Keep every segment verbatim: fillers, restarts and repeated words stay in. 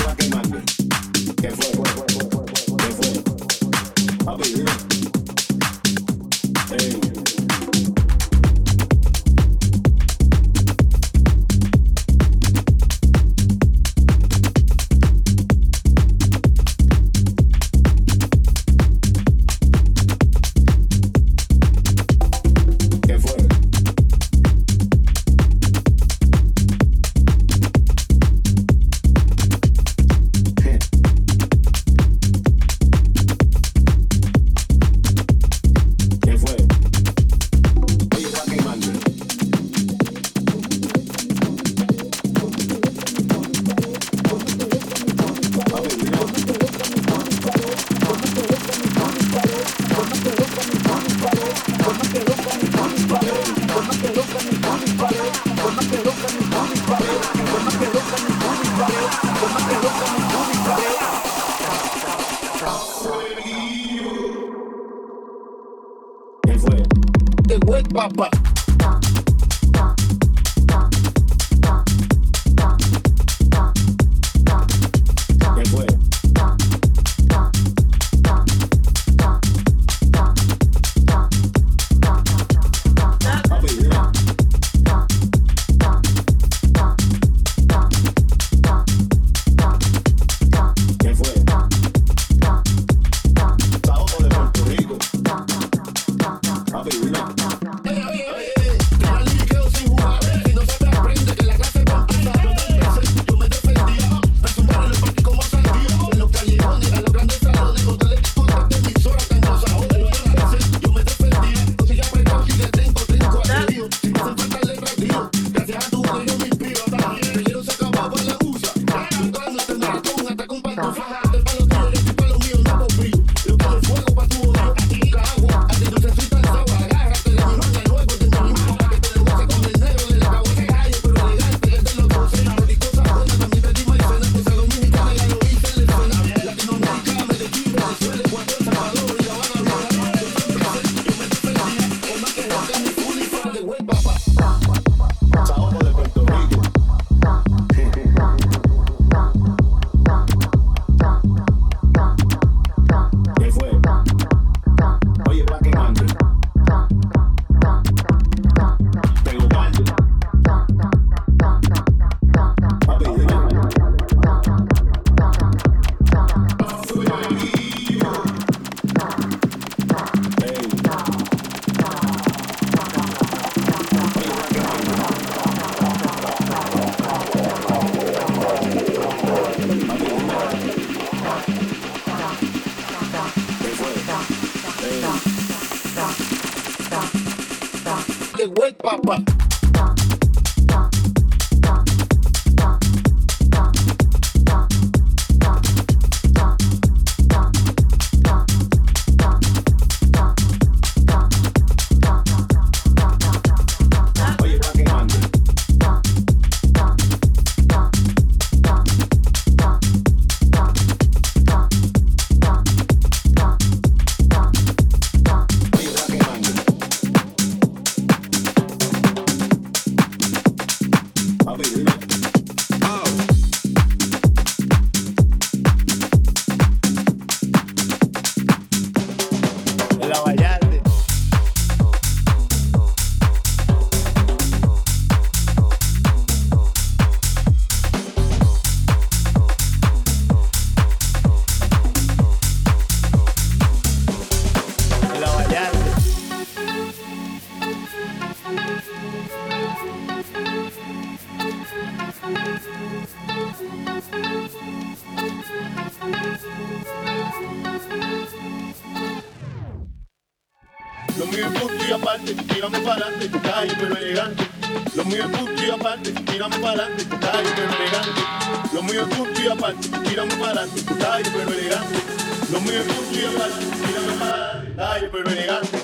Lo mío es punto y aparte, tírame para adelante, calle pero elegante. Lo mío es punto y aparte, tírame para adelante, calle pero elegante. Lo mío es punto y aparte, tírame para adelante, calle pero elegante. Lo mío es punto y aparte, tírame para adelante, calle pero elegante.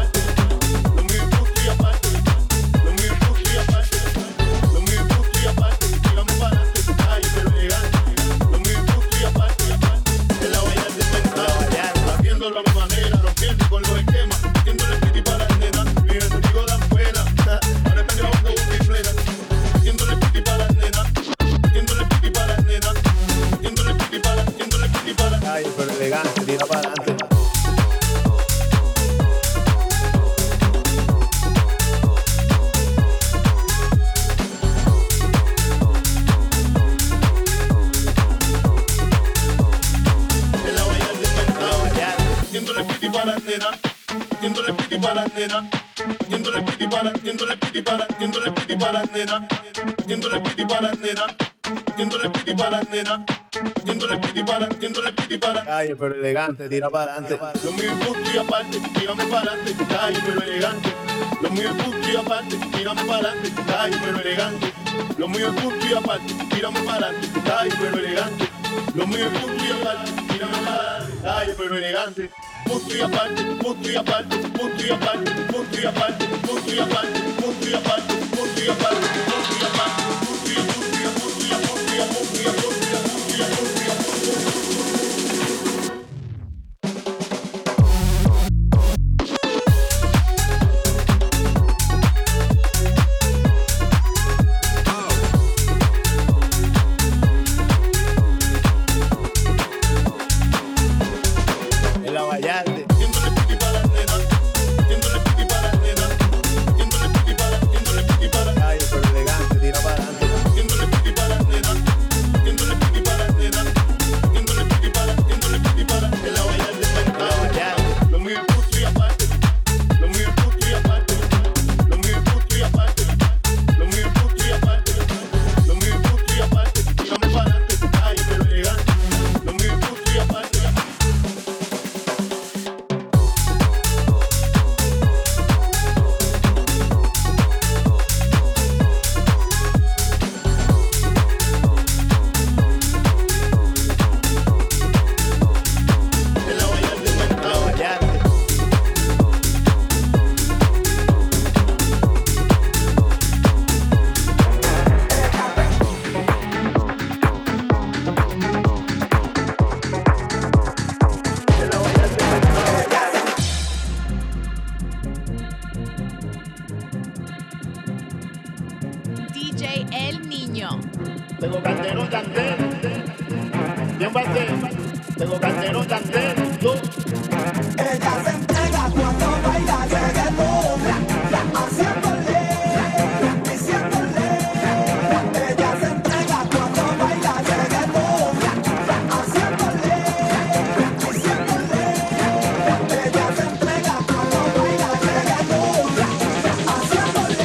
Aparte, nena, haciéndole piti para la nena, haciéndole piti para, haciéndole piti para, haciéndole piti para la nena, haciéndole piti para la nena, haciéndole piti para la nena, haciéndole piti para, haciéndole piti para. Calle pero elegante, tira para adelante. Lo mío es punto y aparte, tírame para adelante, calle pero elegante. Lo mío es punto y aparte, tírame para adelante, calle pero elegante. Lo mío es punto y aparte, tírame para adelante, calle pero elegante. Lo mío es punto y aparte, tírame para adelante, calle pero elegante. Punto y aparte, punto y aparte, punto y aparte, punto y aparte, punto y aparte, punto y aparte, punto y aparte, punto y aparte, punto y aparte, punto y aparte, punto y aparte, punto y aparte, punto y aparte, punto y aparte. Tengo Calderón, Yandel. Bien parte. Tengo Calderón, Yandel. Yo. Ella se entrega cuando baila reggaetón, haciéndole, diciéndole. Ella se entrega cuando baila reggaetón, haciéndole, diciéndole. Ella se entrega cuando baila reggaetón, haciéndole,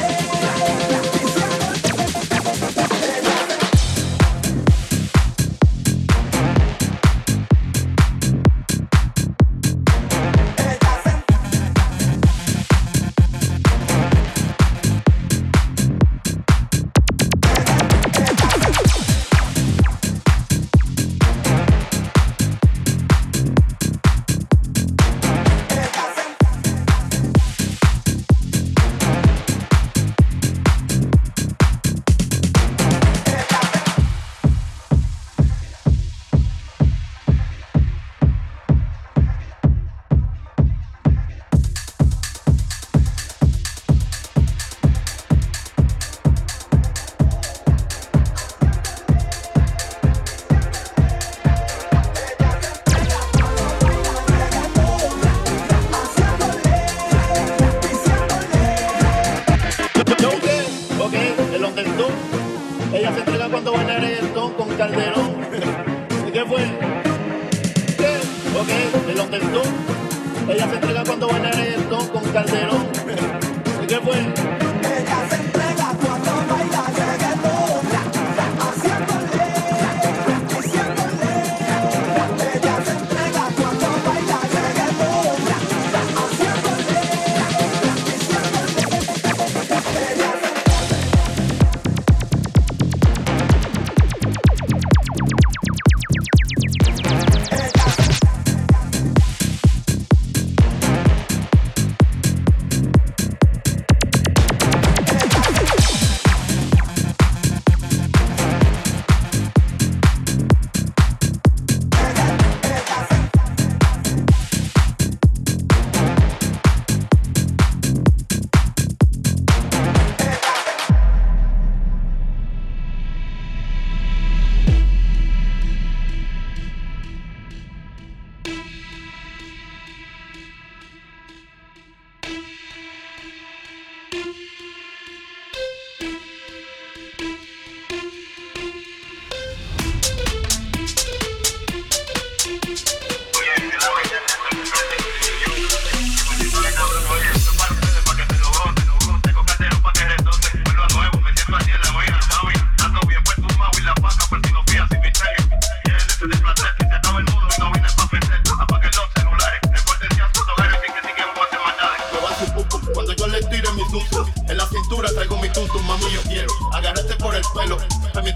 ella se entrega cuando baila reggaetón con Calderón. ¿Y qué fue? ¿Qué? Ok, el underdog. Ella se entrega cuando baila reggaetón con Calderón. ¿Y qué fue? ella se entrega cuando baila reggaetón, haciéndole, diciéndole. Ella se entrega cuando baila reggaetón, haciéndole, diciéndole. Ella se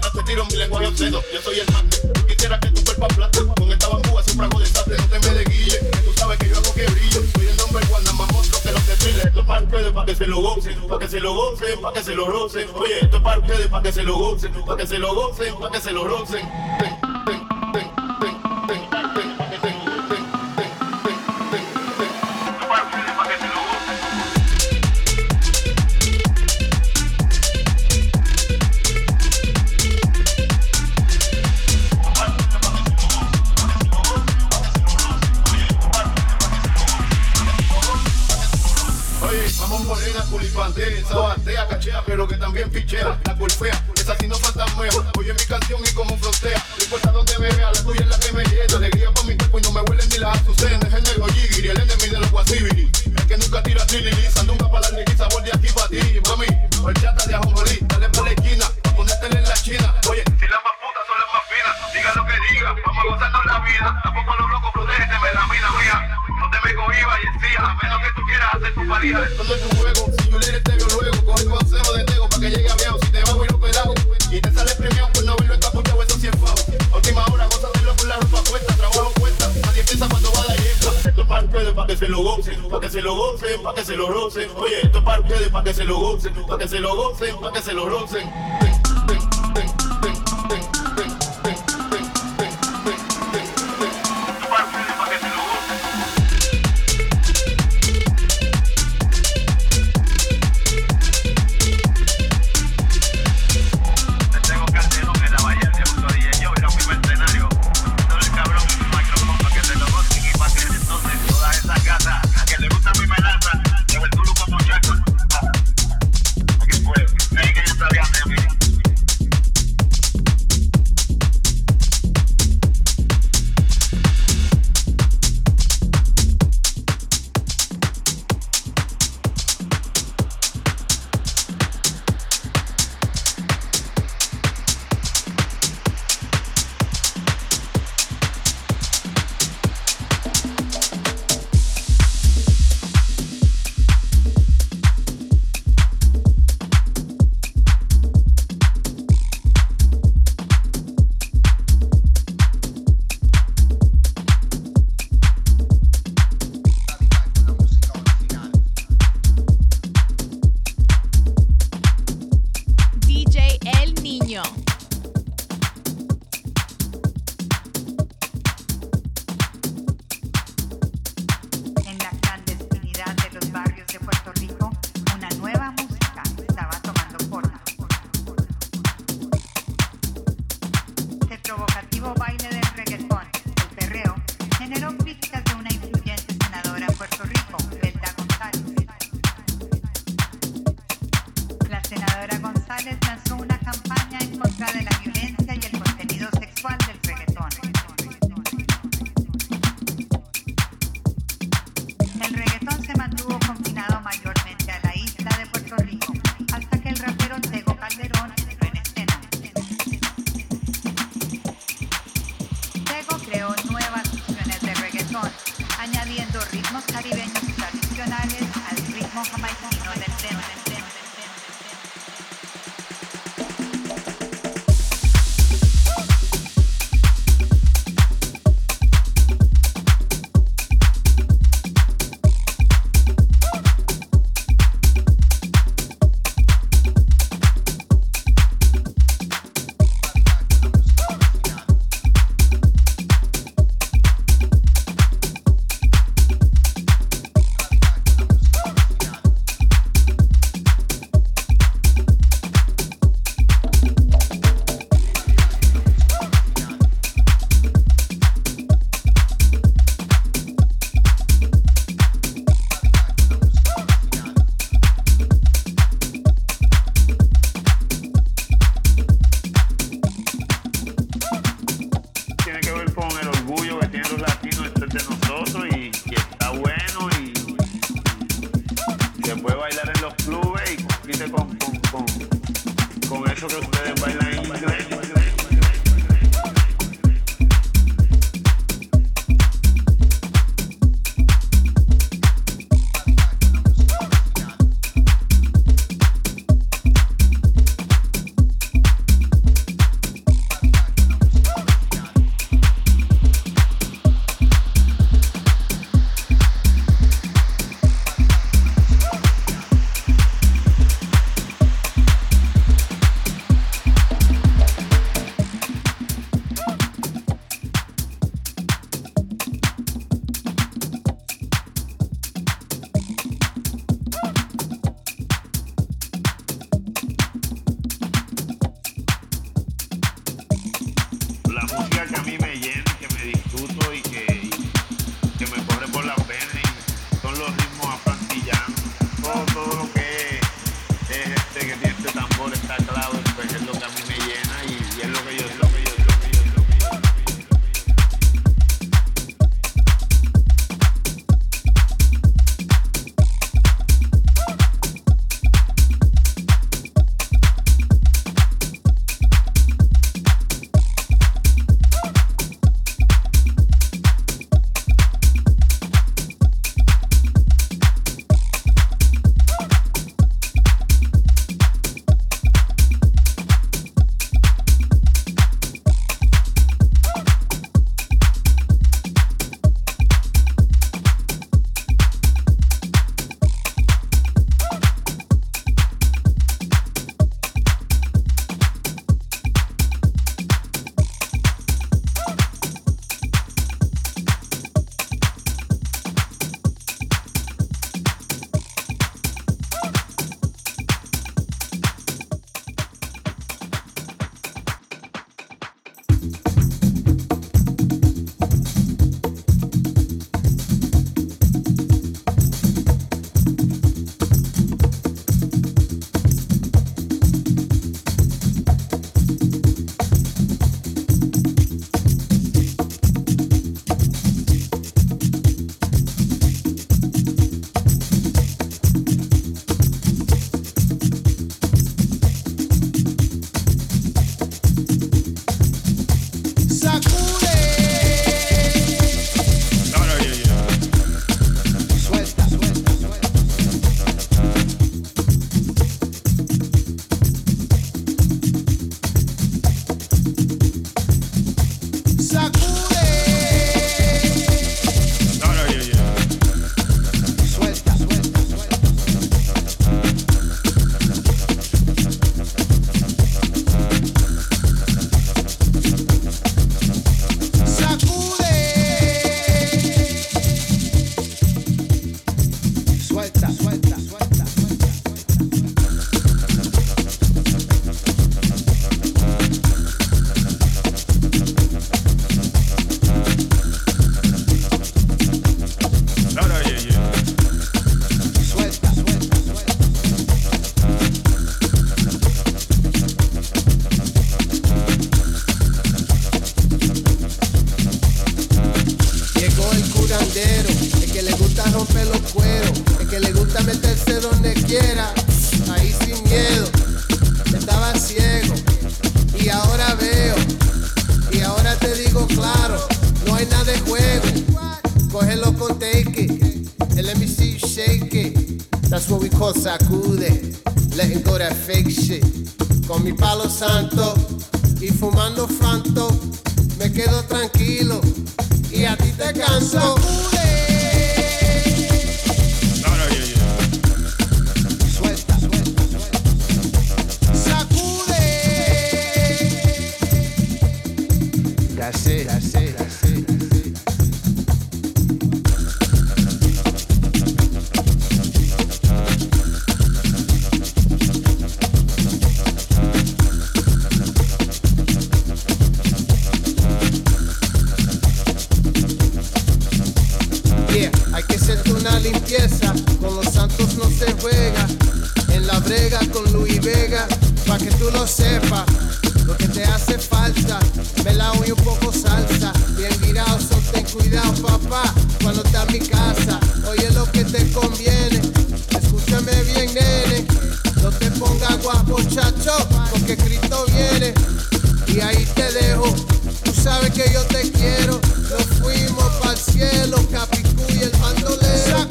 mientras te tiro mi lenguaje obsceno. Yo soy el magno, tú quisieras que tu cuerpo aplaste. Con esta bambúa siempre hago desastre, no te me desguille, que tú sabes que yo hago que brillo. Soy el number one, nada más monstruo que los que thriller. Esto es para ustedes, para que se lo gocen, para que se lo gocen, para que se lo rocen. Oye, esto es para ustedes, para que se lo gocen, para que se lo gocen, para que se lo rocen. Esa batea, cachea, pero que también pichea. La golfea, esa sí no fantasmea. Oye mi canción y como frontea. No importa donde me vea, la tuya es la que me llena. Alegría para mi cuerpo y no me huelen ni las azucenas. Es el negro Jigiri, el enemigo de los guasibiri. El que nunca tira trililiza, nunca para la neguiza. Sabor de aquí para ti, mami. O el chata de ajonjolí, dale pa' la esquina, pa' ponértela en la china. Oye, si las más putas son las más finas, diga lo que diga, vamos a gozarnos la vida. Tampoco los locos, protégete, la mina mía. No te me cohibas y encía, a menos que tú quieras hacer tu pareja. Esto no es un juego, si yo le te veo luego, coge tu consejo de tego pa' que llegue a viejo. Si te va voy operado y te sale premiado por no verlo encapuchado, eso sí es favo. Última hora, gózatelo con la ropa puesta, trabajo cuesta. Nadie piensa cuando va a la yesca. Esto es para ustedes, pa' que se lo gocen, pa' que se lo gocen, pa' que se lo rocen. Oye, esto es para ustedes, pa' que se lo gocen, pa' que se lo gocen, pa' que se lo rocen. la música que a mí me llena, que me disfruto y que, que me corre por las venas y son los ritmos afrantillanos. Todo, todo lo que es, es este que tiene este tambor está claro, pues es lo que a mí me llena y, y es lo que yo, es lo que yo, es lo que yo, es lo que yo. Sacude, letting go that fake shit. Con mi palo santo y fumando franto, me quedo tranquilo y a ti te canso. Suelta, suelta, suelta. Sacude. That's it, that's it, that's it. Con los santos no se juega, en la brega con Luis Vega, pa' que tú lo sepas, lo que te hace falta, melao y un poco salsa, bien virado, so ten cuidado papá, cuando estás en mi casa, oye lo que te conviene, escúchame bien nene, no te pongas guapo chacho, porque Cristo viene, y ahí te dejo, tú sabes que yo te quiero, nos fuimos pa'l cielo, Capicú y el bandolero.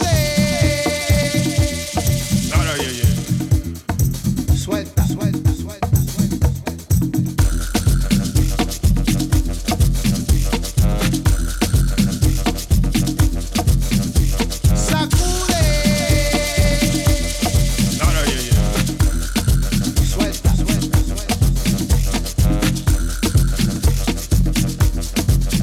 Suelta, suelta, suelta, suelta, sacude. No, no, yeah, yeah. Suelta, suelta, suelta.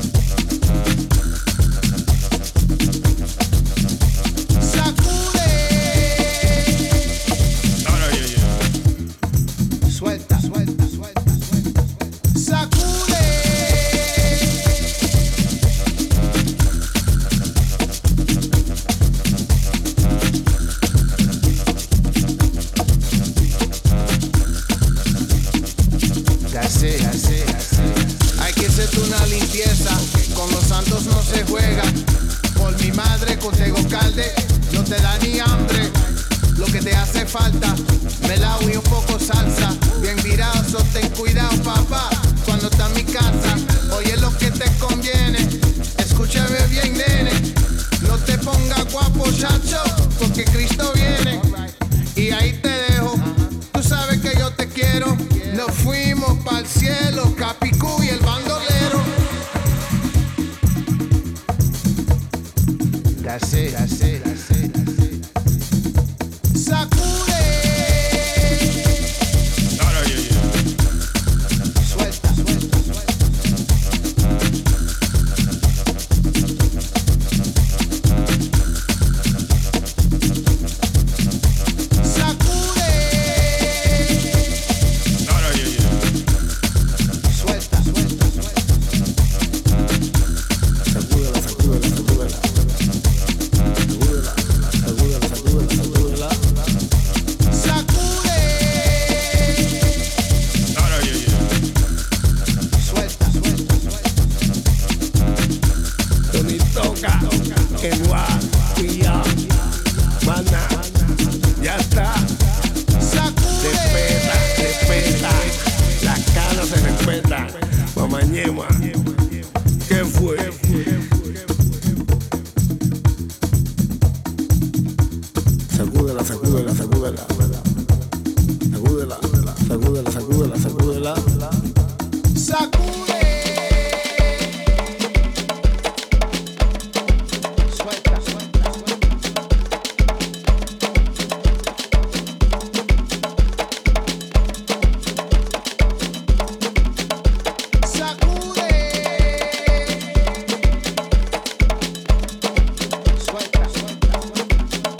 sé, ya sé, ya sé. Hay que hacerte una limpieza, que con los santos no se juega. Por mi madre, con Tego Calde, no te da ni hambre. Lo que te hace falta, melao y un poco salsa. Bien virado, so ten cuidado, papá. Cuando está en mi casa, oye lo que te conviene. Escúchame bien, nene. No te pongas guapo, chacho, porque Cristo viene. Y ahí te dejo. Tú sabes que yo te quiero. Nos fuimos pa'l cielo, Capicú y el bandolero. Ya sé, ya sé, ya sé, ya sé. Sacude. Suelta, suelta, suelta. Sacude. Suelta, suelta, suelta. Sacúdela, sacúdela, sacúdela. Sacúdela, sacúdela, sacúdela, sacúdela. Sacude. Suelta, suelta, suelta. Tony toca, el guapilla, mana, ya está. Sacude. Respeta, respeta, las canas se respetan. Mamañema, ¿qué fue? Sacúdela, sacúdela, sacúdela. Sacúdela, sacúdela, sacúdela, sacúdela. Sacude. Suelta, suelta, suelta. Sacude. Suelta, suelta, suelta.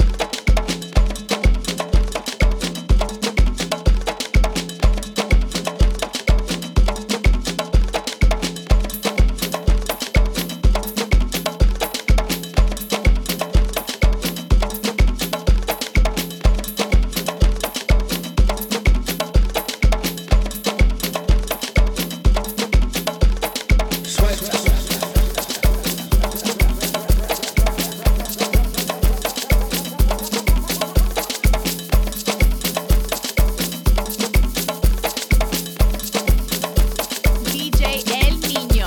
D J El Niño.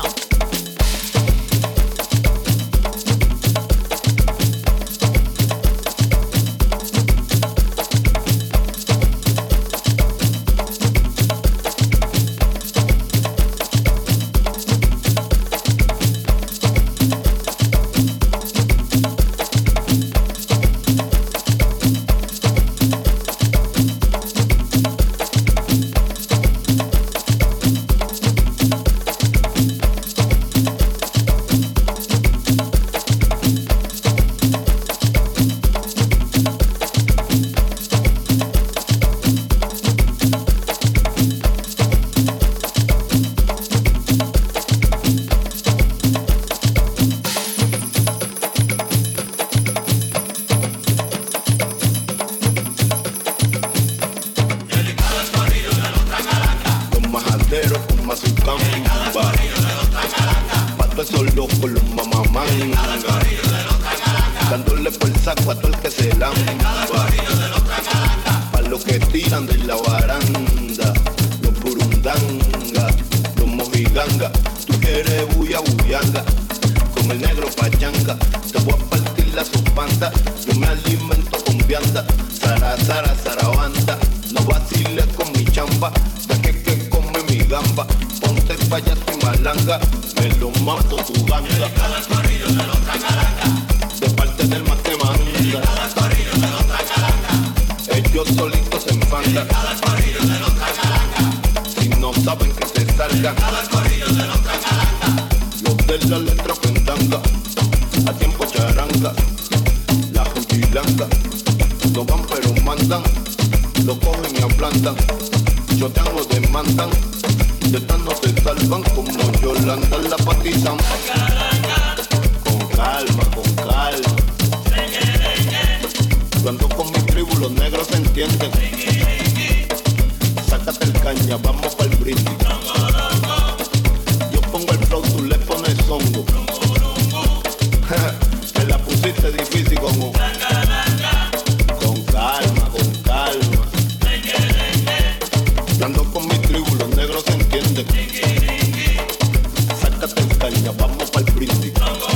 Los majaderos con mazucán, pato esos locos, los mamamanga, dándole por el saco a todo el que se lamba, pa' los que tiran de la baranda, los burundanga, los mojiganga, tú quieres bulla buyanga, con el negro pachanga, te voy a partir la sopanta, yo me alimento con vianda, zara, zara, zarabanda, no vaciles con mi chamba, ya que que come mi gamba, ponte payaso y malanga, me lo mato tu ganga, de parte del más que manda, ellos solitos se enfangan, si no saben que se salgan, los de la letra pendanga, a tiempo charanga, la juntilanga, no van pero mandan, lo cogen y aplantan, yo tengo demandan, de estas no se salvan como Yolanda la patizan. Con calma, con calma. Yo ando con mi tribu, los negros se entienden. sácate el caña, vamos pa'l brindis. Yo pongo el flow, tú le pones zongo. Me la pusiste difícil como con calma, con calma. Ando con mi tribu, los negros se entienden. Sácate el caña, vamos pa'l brindis.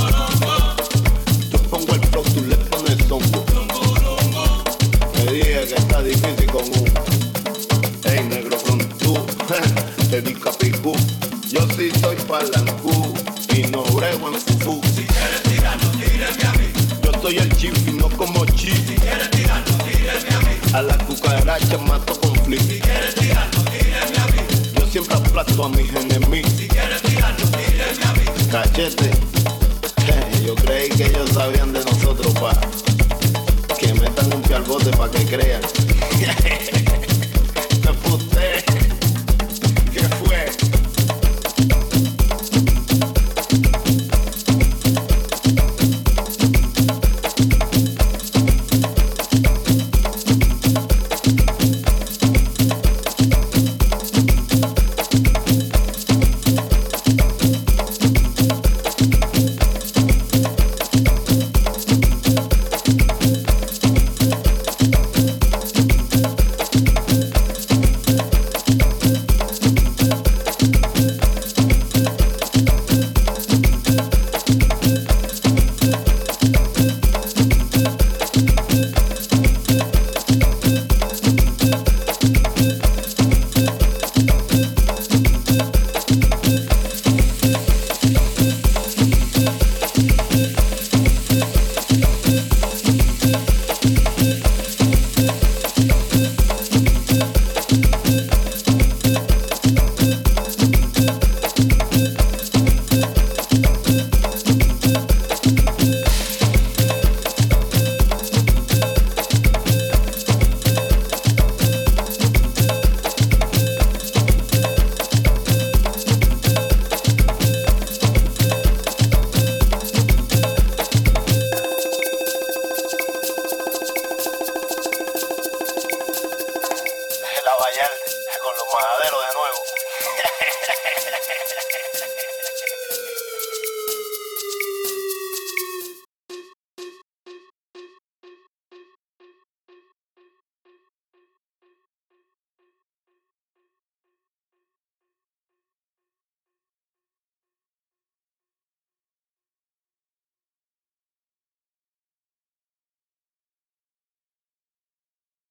Yo pongo el flow, tú le pones zongo. Me dije que está difícil con un ey negro con tú, te di capicú. Yo sí soy palancú y no brego en fufú. Si quieres tirarlo, tíreme a mí. Yo soy el chif y no como chif. Si quieres tirarlo, tíreme a mí. A la cucaracha mato con flip. Si quieres tirarlo, tíreme a mí. Yo siempre aplasto a mis enemigos. Si quieres tirarlo, tíreme a mí. Cachete, yo creí que ellos sabían de nosotros pa' que metan un pie al bote pa' que crean.